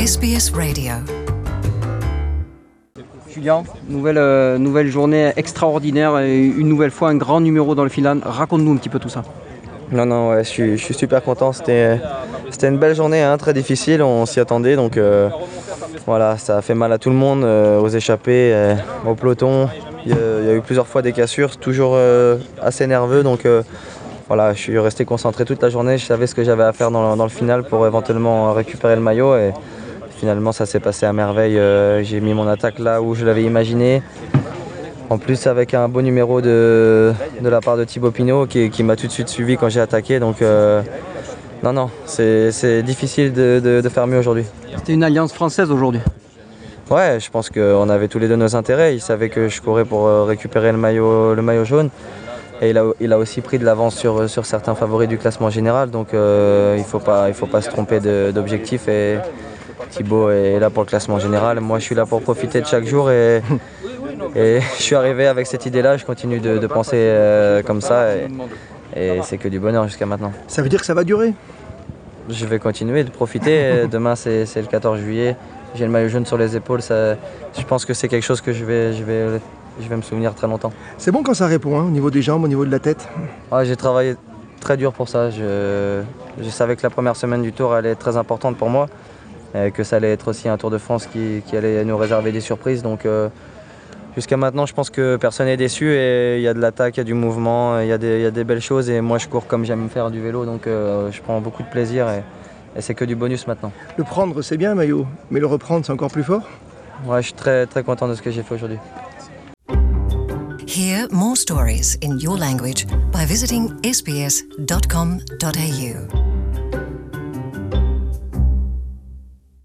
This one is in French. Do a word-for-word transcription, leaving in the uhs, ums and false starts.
S B S Radio. Julien, nouvelle, euh, nouvelle journée extraordinaire et une nouvelle fois un grand numéro dans le final. Raconte-nous un petit peu tout ça. Non, non, ouais, je suis, je suis super content. C'était, c'était une belle journée, hein, très difficile, on s'y attendait. Donc euh, voilà, ça a fait mal à tout le monde, euh, aux échappés, euh, au peloton. Il y, a, il y a eu plusieurs fois des cassures, toujours euh, assez nerveux. Donc euh, voilà, je suis resté concentré toute la journée. Je savais ce que j'avais à faire dans, dans le final pour éventuellement récupérer le maillot. Et finalement, ça s'est passé à merveille. Euh, j'ai mis mon attaque là où je l'avais imaginé. En plus avec un beau numéro de, de la part de Thibaut Pinot qui, qui m'a tout de suite suivi quand j'ai attaqué. Donc euh, non, non, c'est, c'est difficile de, de, de faire mieux aujourd'hui. C'était une alliance française aujourd'hui. Ouais, je pense qu'on avait tous les deux nos intérêts. Il savait que je courais pour récupérer le maillot, le maillot jaune. Et il a, il a aussi pris de l'avance sur, sur certains favoris du classement général. Donc euh, il ne faut pas, il faut pas se tromper de, d'objectif. Et Thibaut est là pour le classement général. Moi, je suis là pour profiter de chaque jour. Et, Et je suis arrivé avec cette idée-là, je continue de, de penser euh, comme ça et, et c'est que du bonheur jusqu'à maintenant. Ça veut dire que ça va durer? Je vais continuer de profiter. Demain c'est, c'est le quatorze juillet, j'ai le maillot jaune sur les épaules. Ça, je pense que c'est quelque chose que je vais, je, vais, je vais me souvenir très longtemps. C'est bon quand ça répond, hein, au niveau des jambes, au niveau de la tête? Ouais, j'ai travaillé très dur pour ça. Je, je savais que la première semaine du Tour allait être très importante pour moi, et que ça allait être aussi un Tour de France qui, qui allait nous réserver des surprises. Donc, euh, jusqu'à maintenant, je pense que personne n'est déçu et il y a de l'attaque, il y a du mouvement, il y a des, il y a des belles choses et moi je cours comme j'aime faire du vélo, donc euh, je prends beaucoup de plaisir et, et c'est que du bonus maintenant. Le prendre c'est bien maillot, mais le reprendre c'est encore plus fort? Ouais, je suis très, très content de ce que j'ai fait aujourd'hui. Hear more stories in your language by visiting s b s dot com dot a u.